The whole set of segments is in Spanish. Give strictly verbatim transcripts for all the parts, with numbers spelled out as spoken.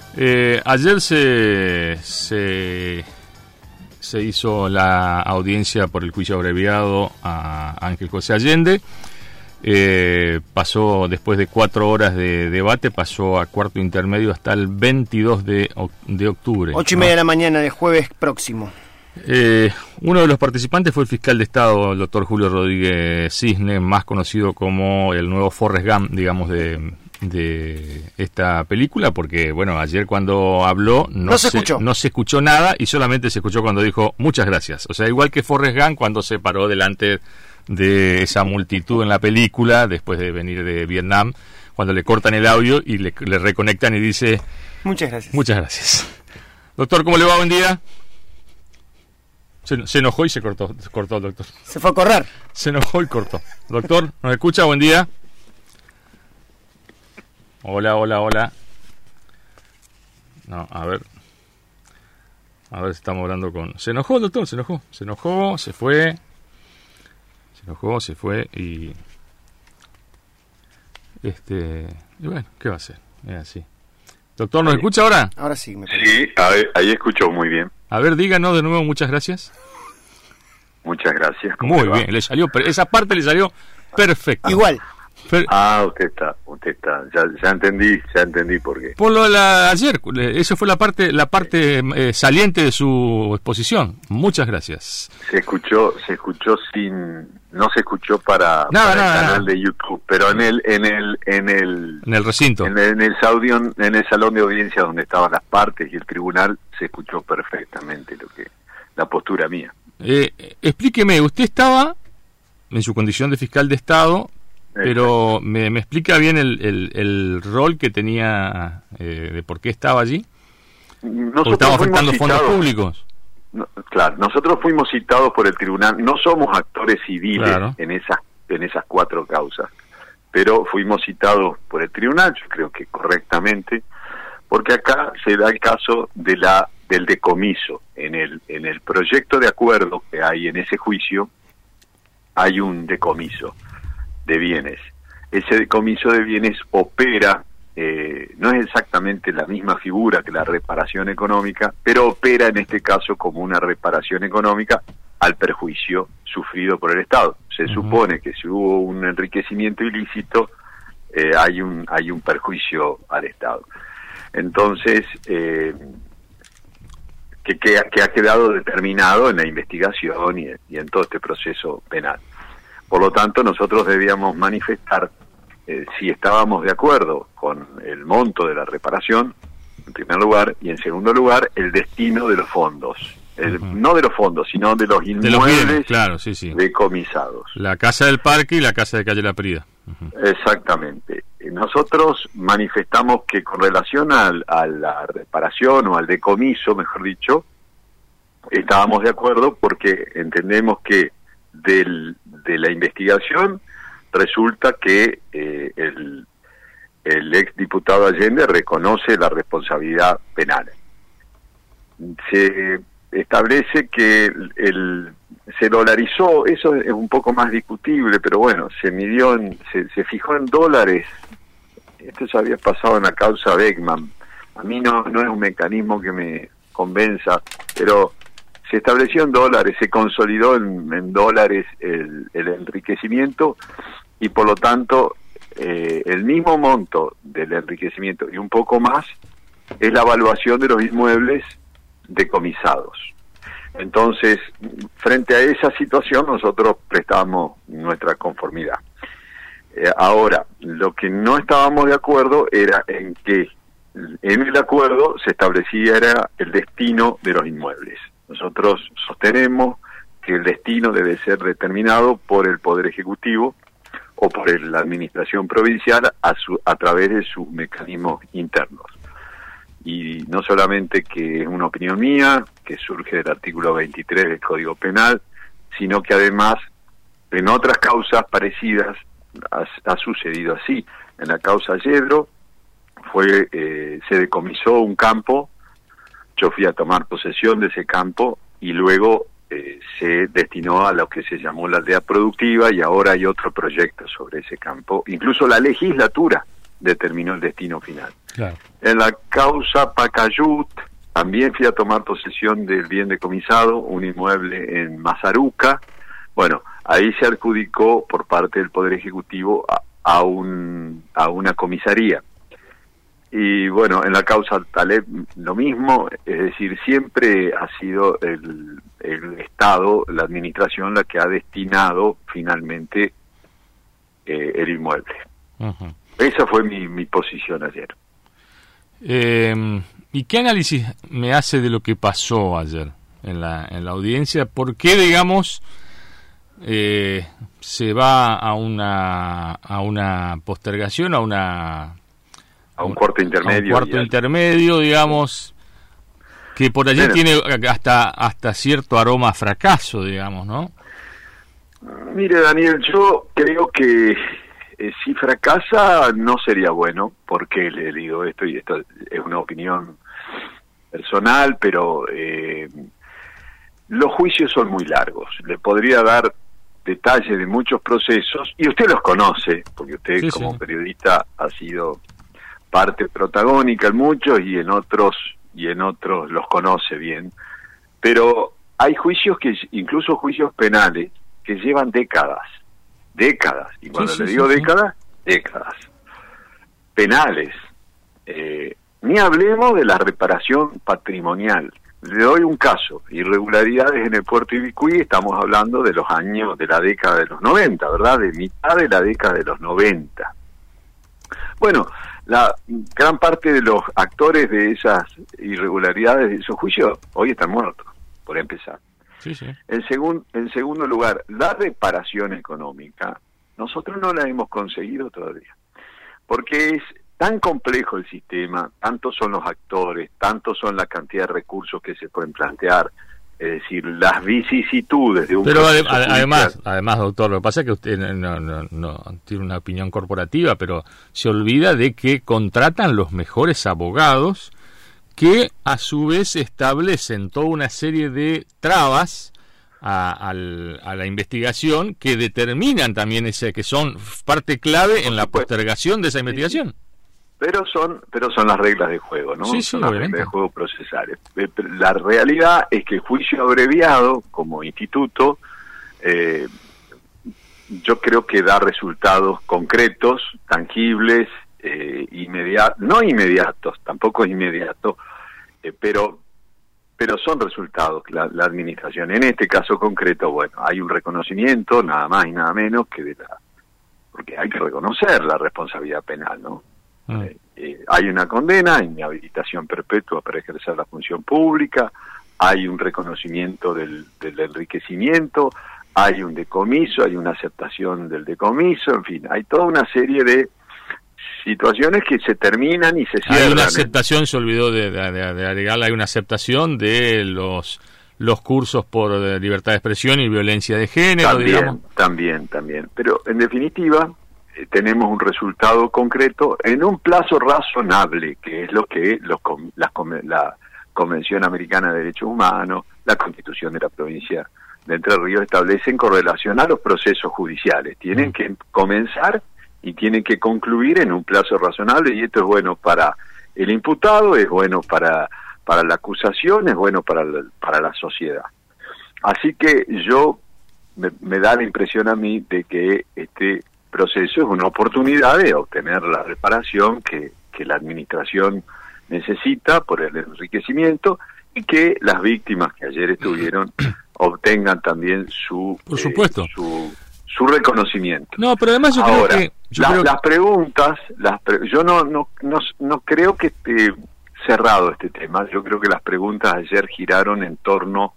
Eh, ayer se, se, se hizo la audiencia por el juicio abreviado a Ángel José Allende. Eh, pasó, después de cuatro horas de debate, pasó a cuarto intermedio hasta el veintidós de octubre. Ocho y media de la mañana del jueves próximo. Eh, uno de los participantes fue el fiscal de Estado, el doctor Julio Rodríguez Cisne, más conocido como el nuevo Forrest Gump, digamos, de, de esta película, porque, bueno, ayer cuando habló no, no, se, se, escuchó. no se escuchó nada y solamente se escuchó cuando dijo muchas gracias. O sea, igual que Forrest Gump cuando se paró delante de esa multitud en la película, después de venir de Vietnam, cuando le cortan el audio y le, le reconectan y dice muchas gracias. Muchas gracias. Doctor, ¿cómo le va? Buen día. Se, se enojó y se cortó, se cortó el doctor. Se fue a correr. Se enojó y cortó. Doctor, ¿nos escucha? Buen día. Hola, hola, hola. No, a ver. A ver si estamos hablando con... Se enojó el doctor, se enojó. Se enojó, se fue. Se enojó, se fue y... Este... Y bueno, ¿qué va a hacer? Es así. Doctor, ¿nos ahí. escucha ahora? Ahora sí, me parece. Sí, ahí, ahí escucho muy bien. A ver, díganos de nuevo muchas gracias. Muchas gracias. ¿Cómo Muy le va? bien, le salió, esa parte le salió perfecta. Igual. Per- Ah, usted está, usted está. Ya, ya entendí, ya entendí por qué. Por lo de la, ayer, eso fue la parte la parte eh, saliente de su exposición. Muchas gracias. Se escuchó, se escuchó sin, no se escuchó para, Nada, para nada, el canal nada. de YouTube, pero en el, en el, en el, En el recinto. en el, en el audio, en el salón de audiencia donde estaban las partes y el tribunal, se escuchó perfectamente lo que, la postura mía. Eh, explíqueme, usted estaba en su condición de fiscal de Estado, pero me, me explica bien el, el, el rol que tenía, eh, de por qué estaba allí. Porque Nosotros estaba fuimos afectando fondos citados. públicos. No, claro, nosotros fuimos citados por el tribunal, no somos actores civiles Claro. en esas en esas cuatro causas, pero fuimos citados por el tribunal, yo creo que correctamente, porque acá se da el caso de la del decomiso. En el en el proyecto de acuerdo que hay en ese juicio hay un decomiso de bienes. Ese decomiso de bienes opera, eh, no es exactamente la misma figura que la reparación económica, pero opera en este caso como una reparación económica al perjuicio sufrido por el Estado. Se uh-huh. supone que si hubo un enriquecimiento ilícito, eh, hay un hay un perjuicio al Estado. Entonces, eh, que, que, que ha quedado determinado en la investigación y, y en todo este proceso penal. Por lo tanto, nosotros debíamos manifestar eh, si estábamos de acuerdo con el monto de la reparación, en primer lugar, y en segundo lugar, el destino de los fondos. El, uh-huh. No de los fondos, sino de los inmuebles de los bienes, claro, sí, sí. decomisados. La Casa del Parque y la Casa de Calle La Prida. Uh-huh. Exactamente. Nosotros manifestamos que con relación al, a la reparación o al decomiso, mejor dicho, estábamos de acuerdo porque entendemos que del, de la investigación resulta que eh, el, el ex diputado Allende reconoce la responsabilidad penal. Se establece que el, el se dolarizó, eso es un poco más discutible, pero bueno, se midió, en, se, se fijó en dólares. Esto ya había pasado en la causa Beckman. A mí no, no es un mecanismo que me convenza, pero se estableció en dólares, se consolidó en, en dólares el, el enriquecimiento y por lo tanto eh, el mismo monto del enriquecimiento y un poco más es la evaluación de los inmuebles decomisados. Entonces, frente a esa situación nosotros prestamos nuestra conformidad. Eh, ahora, lo que no estábamos de acuerdo era en que en el acuerdo se establecía era el destino de los inmuebles. Nosotros sostenemos que el destino debe ser determinado por el Poder Ejecutivo o por el, la Administración Provincial a, su, a través de sus mecanismos internos. Y no solamente que es una opinión mía, que surge del artículo veintitrés del Código Penal, sino que además en otras causas parecidas ha, ha sucedido así. En la causa Yedro fue eh, se decomisó un campo. Yo fui a tomar posesión de ese campo y luego eh, se destinó a lo que se llamó la aldea productiva y ahora hay otro proyecto sobre ese campo. Incluso la legislatura determinó el destino final. Claro. En la causa Pacayut también fui a tomar posesión del bien decomisado, un inmueble en Mazaruca. Bueno, ahí se adjudicó por parte del Poder Ejecutivo a, a, un, a una comisaría. Y bueno, en la causa Taleb lo mismo, es decir, siempre ha sido el, el Estado, la administración, la que ha destinado finalmente eh, el inmueble. Uh-huh. Esa fue mi, mi posición ayer. Eh, ¿Y qué análisis me hace de lo que pasó ayer en la, en la audiencia? ¿Por qué, digamos, eh, se va a una, a una postergación, a una... a un cuarto intermedio. A un cuarto intermedio, digamos, que por allí bueno, tiene hasta hasta cierto aroma a fracaso, digamos, ¿no? Mire, Daniel, yo creo que eh, si fracasa no sería bueno, porque le digo esto, y esto es una opinión personal, pero eh, los juicios son muy largos. Le podría dar detalles de muchos procesos, y usted los conoce, porque usted sí, como sí. periodista ha sido parte protagónica en muchos y en otros y en otros los conoce bien, pero hay juicios que incluso juicios penales que llevan décadas, décadas, y cuando sí, le sí, digo sí, décadas, sí. décadas penales. Eh, ni hablemos de la reparación patrimonial. Le doy un caso: irregularidades en el puerto Ibicuí. Estamos hablando de los años de la década de los noventa, ¿verdad? De mitad de la década de los noventa. Bueno, la gran parte de los actores de esas irregularidades, de esos juicios, hoy están muertos, por empezar. Sí, sí. En, segun, en segundo lugar, la reparación económica, nosotros no la hemos conseguido todavía, porque es tan complejo el sistema, tantos son los actores, tantos son la cantidad de recursos que se pueden plantear, es decir, las vicisitudes de un pero ade- además, además, doctor, lo que pasa es que usted no, no, no tiene una opinión corporativa, pero se olvida de que contratan los mejores abogados que a su vez establecen toda una serie de trabas a, al, a la investigación que determinan también ese, que son parte clave en la postergación de esa investigación. Pero son pero son las reglas de juego, ¿no? Sí, sí, son las reglas de juego procesales. La realidad es que el juicio abreviado, como instituto, eh, yo creo que da resultados concretos, tangibles, eh, inmediatos, no inmediatos, tampoco es inmediato, eh, pero pero son resultados la, la administración. En este caso concreto, bueno, hay un reconocimiento, nada más y nada menos que de la, porque hay que reconocer la responsabilidad penal, ¿no? Mm. Eh, eh, hay una condena, inhabilitación perpetua para ejercer la función pública, hay un reconocimiento del, del enriquecimiento, hay un decomiso, hay una aceptación del decomiso, en fin, hay toda una serie de situaciones que se terminan y se cierran. Hay una aceptación, se olvidó de, de, de agregar, hay una aceptación de los los cursos por libertad de expresión y violencia de género, también, digamos. También, también, pero en definitiva tenemos un resultado concreto en un plazo razonable, que es lo que los, la, la Convención Americana de Derechos Humanos, la Constitución de la provincia de Entre Ríos establecen con relación a los procesos judiciales. Tienen que comenzar y tienen que concluir en un plazo razonable, y esto es bueno para el imputado, es bueno para, para la acusación, es bueno para la, para la sociedad. Así que yo, me, me da la impresión a mí de que este proceso es una oportunidad de obtener la reparación que, que la administración necesita por el enriquecimiento, y que las víctimas que ayer estuvieron obtengan también su por supuesto eh, su, su reconocimiento. No, pero además yo Ahora, creo que yo la, creo... las preguntas, las pre- yo no, no no no creo que esté cerrado este tema. Yo creo que las preguntas ayer giraron en torno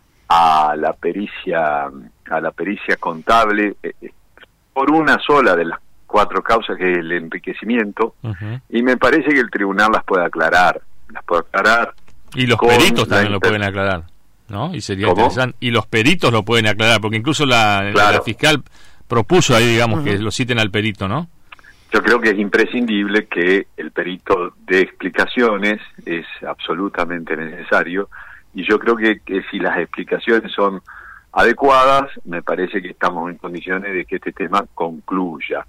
a la pericia a la pericia contable, eh, por una sola de las cuatro causas, que es el enriquecimiento, uh-huh. y me parece que el tribunal las puede aclarar, las puede aclarar. Y los peritos también inter... lo pueden aclarar, ¿no? Y sería ¿Cómo? interesante. Y los peritos lo pueden aclarar, porque incluso la, claro. la fiscal propuso ahí, digamos, uh-huh. que lo citen al perito, ¿no? Yo creo que es imprescindible que el perito dé explicaciones, es absolutamente necesario, y yo creo que, que si las explicaciones son adecuadas, me parece que estamos en condiciones de que este tema concluya.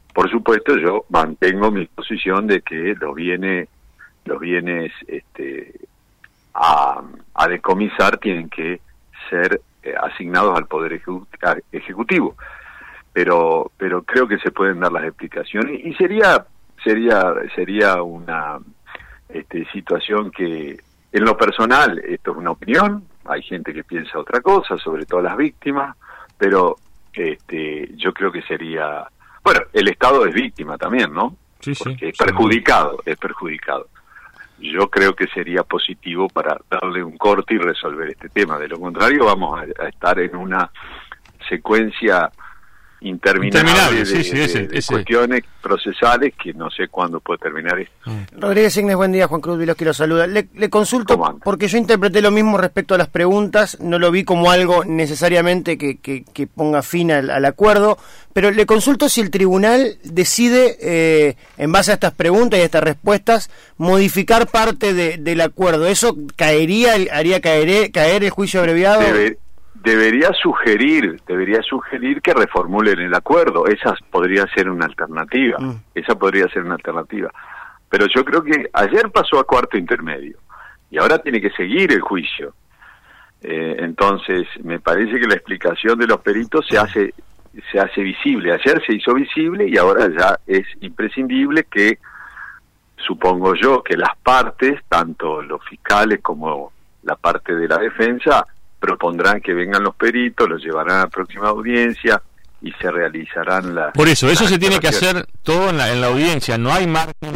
por supuesto yo mantengo mi posición de que los bienes, los bienes este, a, a decomisar tienen que ser eh, asignados al Poder ejecu- Ejecutivo. Pero, pero creo que se pueden dar las explicaciones y sería, sería, sería una este, situación que, en lo personal, esto es una opinión, hay gente que piensa otra cosa, sobre todo las víctimas, pero este, yo creo que sería, bueno, el Estado es víctima también, ¿no? Sí, sí. Porque es sí. perjudicado, es perjudicado. Yo creo que sería positivo para darle un corte y resolver este tema. De lo contrario, vamos a, a estar en una secuencia interminable, Interminable, de, sí, sí, de- ese- de ese. cuestiones procesales que no sé cuándo puede terminar esto. Rodríguez Ignes, buen día. Juan Cruz Viloski lo saluda. Le, le consulto ¿Cómo anda? porque yo interpreté lo mismo respecto a las preguntas, no lo vi como algo necesariamente que, que, que ponga fin al, al acuerdo, pero le consulto si el tribunal decide, eh, en base a estas preguntas y a estas respuestas, modificar parte de, del acuerdo. ¿Eso caería, haría caer, caer el juicio abreviado? Debe- debería sugerir, debería sugerir que reformulen el acuerdo. Esa podría ser una alternativa. Mm. Esa podría ser una alternativa. Pero yo creo que ayer pasó a cuarto intermedio y ahora tiene que seguir el juicio. Eh, entonces, me parece que la explicación de los peritos se hace se hace visible. Ayer se hizo visible y ahora ya es imprescindible que, supongo yo, que las partes, tanto los fiscales como la parte de la defensa, propondrán que vengan los peritos, los llevarán a la próxima audiencia y se realizarán las... Por eso, eso las se tiene que aclaraciones. hacer todo en la, en la audiencia, no hay margen.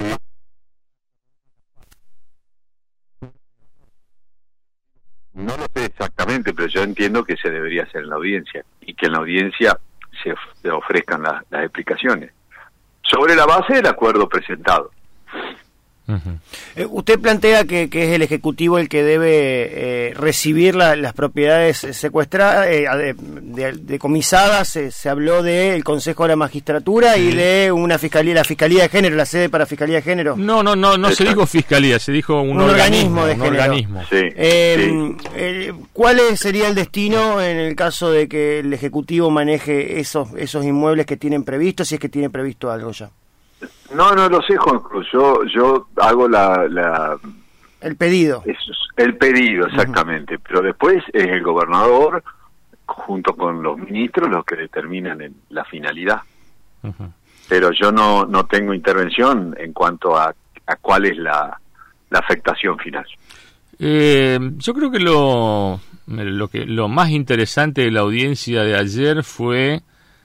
No lo sé exactamente, pero yo entiendo que se debería hacer en la audiencia y que en la audiencia se, of- se ofrezcan las, las explicaciones sobre la base del acuerdo presentado. Ujú. Eh, usted plantea que, que es el Ejecutivo el que debe eh, recibir la- las propiedades secuestradas, eh, de- de- decomisadas. Se, se habló del Consejo de la Magistratura y de una fiscalía, la Fiscalía de Género, la sede para Fiscalía de Género. No, no, no, no se dijo fiscalía, se dijo un, Un organismo organismo, de un género. organismo. Sí, Eh, sí. eh, ¿Cuál es- sería el destino en el caso de que el Ejecutivo maneje esos esos inmuebles que tienen previsto, si es que tiene previsto algo ya? No, no lo sé, Juan Cruz. Yo, yo hago la, la El pedido. eso es el pedido exactamente, pero después es el gobernador junto con los ministros los que determinan el- la finalidad. Ujú. Pero yo no no tengo intervención en cuanto a, a cuál es la, la afectación final. Eh, yo creo que lo, lo que lo más interesante de la audiencia de ayer fue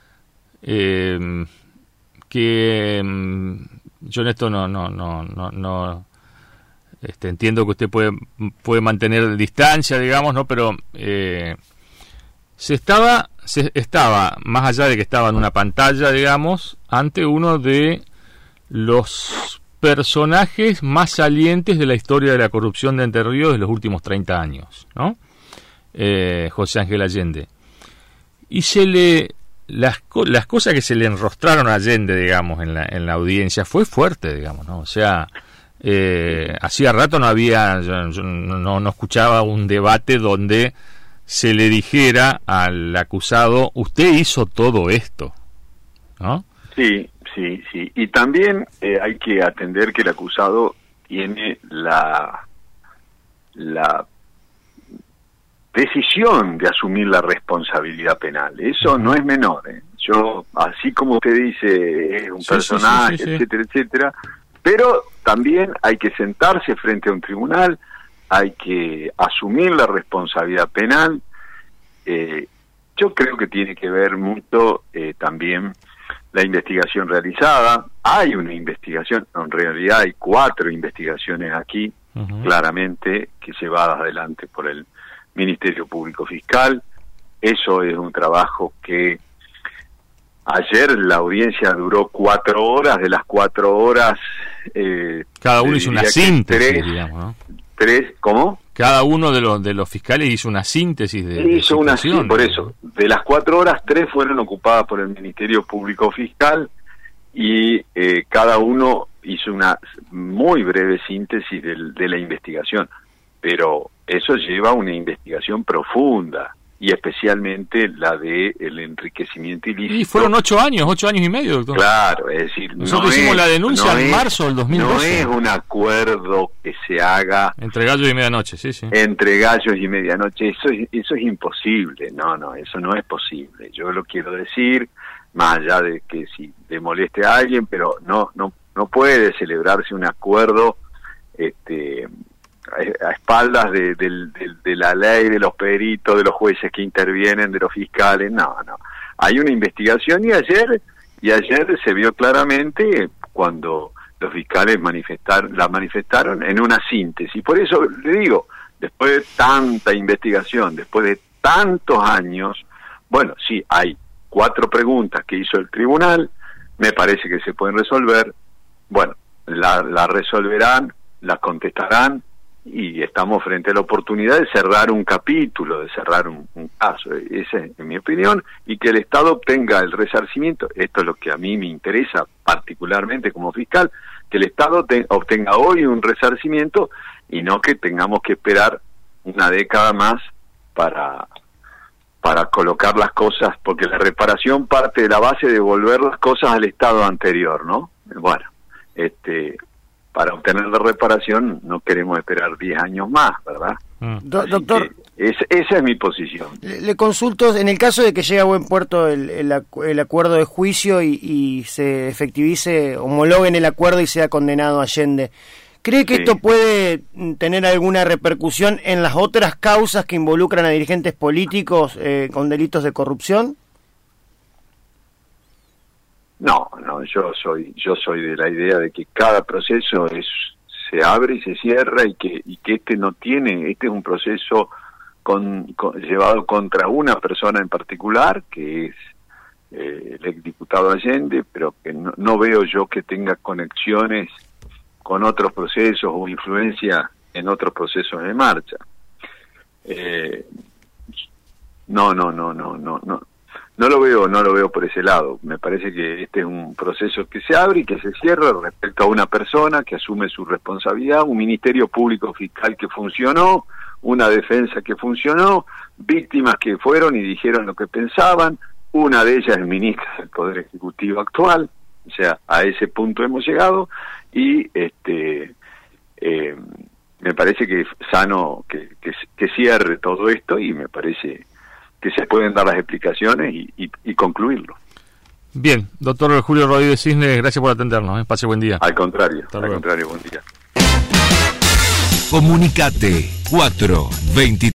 eh, que mm, yo en esto no no no no, no este, entiendo que usted puede puede mantener distancia, digamos, no, pero eh, se estaba se estaba más allá de que estaba en una pantalla, digamos, ante uno de los personajes más salientes de la historia de la corrupción de Entre Ríos de los últimos treinta años, ¿no? Eh, José Ángel Allende. Y se le las, co- las cosas que se le enrostraron a Allende, digamos, en la, en la audiencia fue fuerte, digamos, ¿no? O sea, eh, hacía rato no había, yo, yo no, no escuchaba un debate donde se le dijera al acusado, usted hizo todo esto, ¿no? Sí, sí, sí. Y también eh, hay que atender que el acusado tiene la la decisión de asumir la responsabilidad penal. Eso no es menor, ¿eh? Yo, así como usted dice, es un Sí, sí, personaje, sí, sí, sí. etcétera, etcétera, pero también hay que sentarse frente a un tribunal, hay que asumir la responsabilidad penal. Eh, yo creo que tiene que ver mucho eh, también la investigación realizada. Hay una investigación, en realidad hay cuatro investigaciones aquí, Ujú. claramente, que llevadas adelante por el Ministerio Público Fiscal. Eso es un trabajo que ayer la audiencia duró cuatro horas, de las cuatro horas... Eh, Cada uno te hizo una diría que síntesis, tres, digamos, ¿no? tres, ¿cómo? Cada uno de los de los fiscales hizo una síntesis de, de Hizo una, sí, situación. por eso. De las cuatro horas, tres fueron ocupadas por el Ministerio Público Fiscal y eh, cada uno hizo una muy breve síntesis del- de la investigación. Pero eso lleva a una investigación profunda, y especialmente la de el enriquecimiento ilícito. Y fueron ocho años, ocho años y medio, doctor. Claro, es decir, nosotros no hicimos es, la denuncia no en es, marzo del dos mil doce. No es un acuerdo que se haga entre gallos y medianoche, sí, sí. Entre gallos y medianoche, eso es, eso es imposible, no, no, eso no es posible. Yo lo quiero decir, más allá de que si le moleste a alguien, pero no, no, no puede celebrarse un acuerdo, este, a espaldas de, de, de, de la ley, de los peritos, de los jueces que intervienen, de los fiscales. No, no. Hay una investigación y ayer y ayer se vio claramente cuando los fiscales manifestar, la manifestaron en una síntesis. Por eso le digo, después de tanta investigación, después de tantos años, bueno, sí, hay cuatro preguntas que hizo el tribunal, me parece que se pueden resolver. Bueno, la, la resolverán, las contestarán, y estamos frente a la oportunidad de cerrar un capítulo, de cerrar un, un caso, esa es mi opinión, y que el Estado obtenga el resarcimiento. Esto es lo que a mí me interesa particularmente como fiscal, que el Estado te, obtenga hoy un resarcimiento y no que tengamos que esperar una década más para para colocar las cosas, porque la reparación parte de la base de devolver las cosas al estado anterior, ¿no? Bueno, este para obtener la reparación no queremos esperar diez años más, ¿verdad? Mm. Do, doctor, es, esa es mi posición. Le, le consulto, en el caso de que llegue a buen puerto el, el, el acuerdo de juicio y, y se efectivice, homologuen el acuerdo y sea condenado Allende, ¿cree que sí. esto puede tener alguna repercusión en las otras causas que involucran a dirigentes políticos eh, con delitos de corrupción? No, no, yo soy yo soy de la idea de que cada proceso es se abre y se cierra y que y que este no tiene, este es un proceso con, con, llevado contra una persona en particular, que es eh, el exdiputado Allende, pero que no, no veo yo que tenga conexiones con otros procesos o influencia en otros procesos de marcha. Eh, no, no, no, no, no, no. No lo veo, no lo veo por ese lado. Me parece que este es un proceso que se abre y que se cierra respecto a una persona que asume su responsabilidad, un ministerio público fiscal que funcionó, una defensa que funcionó, víctimas que fueron y dijeron lo que pensaban, una de ellas es ministra del Poder Ejecutivo actual, o sea, a ese punto hemos llegado, y este eh, me parece que es sano que, que, que cierre todo esto, y me parece que se pueden dar las explicaciones y, y, y concluirlo. Bien, doctor Julio Rodríguez Cisnes, gracias por atendernos, ¿eh? Pase buen día. Al contrario, Hasta al luego. contrario, buen día. Comunicate cuatro veinte